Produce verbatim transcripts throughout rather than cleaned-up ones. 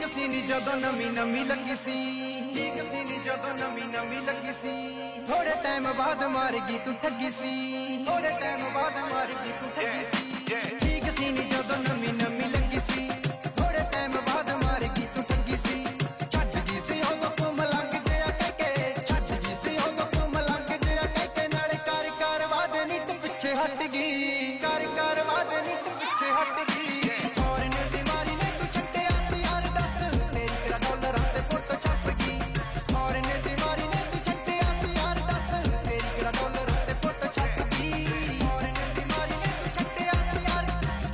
ਸੀ ਨੀ ਜਦੋਂ ਨਵੀਂ ਨਵੀਂ ਲੱਗੀ ਸੀ ਠੀਕ ਸੀ ਨੀ ਜਦੋਂ ਨਵੀਂ ਨਵੀਂ ਲੱਗੀ ਸੀ ਥੋੜੇ ਟਾਈਮ ਬਾਅਦ ਮਾਰ ਗਈ ਤੂੰ ਠੱਗੀ ਸੀ ਥੋੜੇ ਟਾਈਮ ਬਾਅਦ ਮਾਰ ਗਈ ਤੂੰ ਠੱਗੀ ਸੀ ਠੀਕ ਸੀ ਨੀ ਜਦੋਂ ਨਵੀਂ ਨਵੀਂ ਲੱਗੀ ਸੀ ਥੋੜੇ ਟਾਈਮ ਬਾਅਦ ਮਾਰ ਗਈ ਤੂੰ ਠੱਗੀ ਸੀ ਛੱਡ ਗਈ ਸੀ ਉਦੋਂ ਤੂੰ ਮਲੰਗ ਜਿਹਾ ਕਹਿ ਕੇ ਛੱਡ ਗਈ ਸੀ ਉਦੋਂ ਤੂੰ ਮਲੰਗ ਜਿਹਾ ਕਹਿ ਕੇ ਨਾਲੇ ਕਰ ਕਰ ਵਾਦ ਨੀ ਤੂੰ ਪਿੱਛੇ ਹਟ ਗਈ ਕਰ ਕਰ ਵਾਦ ਨੀ ਤੂੰ ਪਿੱਛੇ ਹਟ ਗਈ ਫੌਰਨ ਦੀ ਮਾਰੀ ਨੇ ਤੂੰ ਛੱਡਿਆ ਸੀ ਯਾਰ ਦੱਸ ਤੇਰੀ ਕਿਹੜਾ ਡਾਲਰਾਂ ਤੇ ਫੋਟੋ ਛਪ ਗਈ ਫੌਰਨ ਦੀ ਮਾਰੀ ਨੇ ਤੂੰ ਛੱਡਿਆ ਸੀ ਯਾਰ ਦੱਸ ਤੇਰੀ ਕਿਹੜਾ ਡਾਲਰਾਂ ਤੇ ਫੋਟੋ ਛਪ ਗਈ ਫੌਰਨ ਦੀ ਮਾਰੀ ਨੇ ਤੂੰ ਛੱਡਿਆ ਸੀ ਯਾਰ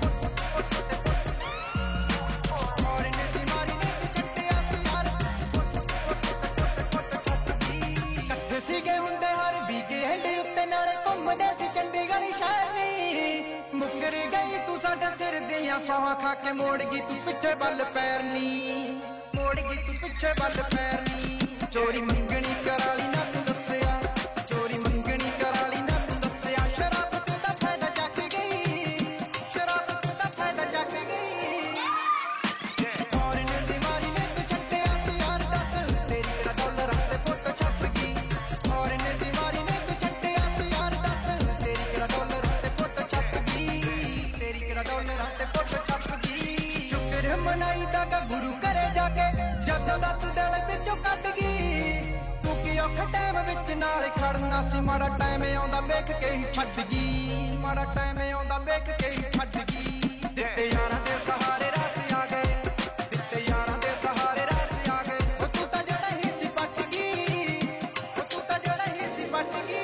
ਫੌਰਨ ਦੀ ਮਾਰੀ ਨੇ ਤੂੰ ਛੱਡਿਆ ਸੀ ਯਾਰ ਇਕੱਠੇ ਸੀਗੇ ਹੁੰਦੇ ਹਰ ਵੀਕਐਂਡ ਉੱਤੇ ਨਾਲੇ ਘੁੰਮਦੇ ਸੀ ਚੰਡੀਗੜ੍ਹ ਸ਼ਹਿਰ ਨੀ ਮੁੱਕਰ ਗਈ ਤੂੰ ਸਾਡੇ ਸਿਰ ਦੀਆਂ ਸੌਹਾਂ ਖਾ ਕੇ ਮੋੜ ਗਈ ਤੂੰ ਪਿੱਛੇ ਬੱਲ ਪੈਰ ਨੀ ਮੋੜ ਗਈ ਤੂੰ ਪਿੱਛੇ ਵੱਲ ਪੈਰ ਨੀ ਚੋਰੀ ਮੰਗਣੀ ਕਰਾਲੀ ਨਾ ਤੂੰ ਦੱਸਿਆ ਚੋਰੀ ਮੰਗਣੀ ਕਰਾਲੀ ਨਾ ਤੂੰ ਦੱਸਿਆ ਸ਼ਰਾਬ ਤੂੰ ਤਾਂ ਫਾਇਦਾ ਚੱਕ ਗਈ ਸ਼ਰਾਬ ਤੂੰ ਤਾਂ ਫਾਇਦਾ ਚੱਕ ਗਈ ਫੌਰਨ ਦੀ ਮਾਰੀ ਨੇ ਤੂੰ ਛੱਡਿਆ ਸੀ ਯਾਰ ਦੱਸ ਤੇਰੀ ਕਿਹੜਾ ਡਾਲਰਾਂ ਤੇ ਫੋਟੋ ਛਪ ਗਈ ਫੌਰਨ ਦੀ ਮਾਰੀ ਨੇ ਤੂੰ ਛੱਡਿਆ ਸੀ ਯਾਰ ਦੱਸ ਤੇਰੀ ਕਿਹੜਾ ਡਾਲਰਾਂ ਤੇ ਫੋਟੋ ਛਪ ਗਈ ਤੇਰੀ ਕਿਹੜਾ ਡਾਲਰਾਂ ਤੇ ਫੋਟੋ ਛਪ ਗਈ ਸ਼ੁਕਰ ਮਨਾਈਦਾ ਗਾ ਗੁਰੂ ਘਰੇ ਜਾ ਕੇ ਜਦੋਂ ਦਾ ਤੂੰ ਦਿਲ ਵਿੱਚੋਂ ਕੱਢ ਗਈ ਤੂੰ ਕੀ ਔਖਾ ਟਾਈਮ ਵਿੱਚ ਨਾਲ ਖੜਨਾ ਸੀ ਮਾੜਾ ਟਾਈਮ ਆਉਂਦਾ ਵੇਖ ਕੇ ਹੀ ਛੱਡ ਗਈ ਮਾੜਾ ਟਾਈਮ ਆਉਂਦਾ ਵੇਖ ਕੇ ਹੀ ਛੱਡ ਗਈ ਦਿੱਤੇ ਯਾਰਾਂ ਦੇ ਸਹਾਰੇ ਰਾਸ ਆ ਗਏ ਦਿੱਤੇ ਯਾਰਾਂ ਦੇ ਸਹਾਰੇ ਰਾਸ ਆ ਗਏ ਉਹ ਤੂੰ ਤਾਂ ਜਿਹੜਾ ਹੀ ਸੀ ਪੱਟ ਗਈ ਉਹ ਤੂੰ ਤਾਂ ਜਿਹੜਾ ਹੀ ਸੀ ਬਚ ਗਈ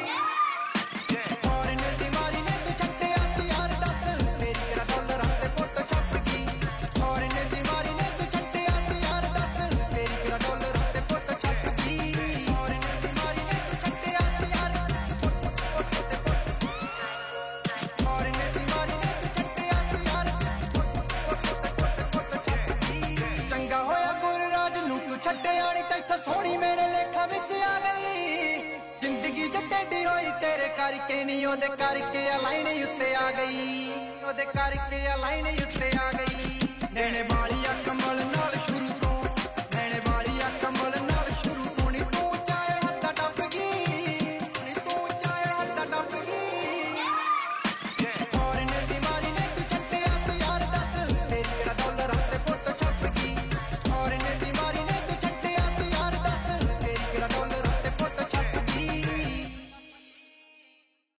ਫੌਰਨ ਦੀ ਮਾਰੀ ਨੇ ਤੂੰ ਛੱਡਿਆ ਸੀ ਯਾਰ ਦੱਸ ਤੇਰੀ ਕਿਹੜਾ ਡਾਲਰਾਂ ਤੇ ਫੋਟੋ ਛਪ ਗਈ ਫੌਰਨ ਦੀ ਮਾਰੀ ਨੇ ਤੂੰ ਛੱਡਿਆ ਸੀ ਯਾਰ ਦੱਸ ਤੇਰੀ ਕਿਹੜਾ ਡਾਲਰਾਂ ਤੇ ਫੋਟੋ ਛਪ ਗਈ ਫੌਰਨ ਦੀ ਮਾਰੀ ਨੇ ਤੂੰ ਛੱਡਿਆ ਸੀ ਯਾਰ ਫੌਰਨ ਦੀ ਮਾਰੀ ਨੇ ਤੂੰ ਛੱਡਿਆ ਸੀ ਯਾਰ ਚੰਗਾ ਹੋਇਆ ਗੁਰਰਾਜ ਨੂੰ ਤੂੰ ਛੱਡਿਆ ਨੀ ਤੈਥੋਂ ਸੋਹਣੀ ਮੇਰੇ ਲੇਖਾਂ ਵਿੱਚ ਆ ਗਈ ਜ਼ਿੰਦਗੀ ਚ ਟੇਢੀ ਹੋਈ ਤੇਰੇ ਕਰਕੇ ਨਹੀਂ ਉਹਦੇ ਕਰਕੇ ਲਾਈਨ ਉੱਤੇ ਆ ਗਈ ਉਹਦੇ ਕਰਕੇ ਲਾਈਨ ਉੱਤੇ ਆ ਗਈ ਦੇਣੇ ਵਾਲੀ ਅੱਖ